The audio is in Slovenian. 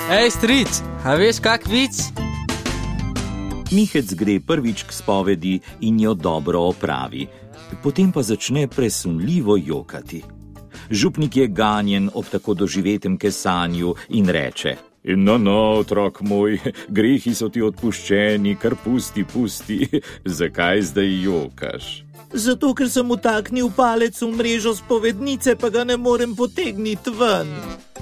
Ej, stric, a veš kak vic? Mihec gre prvič k spovedi in jo dobro opravi, potem pa začne presunljivo jokati. Župnik je ganjen ob tako doživetem kesanju in reče: No, otrok moj, grehi so ti odpuščeni, kar pusti. Zakaj zdaj jokaš? Zato, ker sem utaknil palec v mrežo spovednice, pa ga ne morem potegniti ven.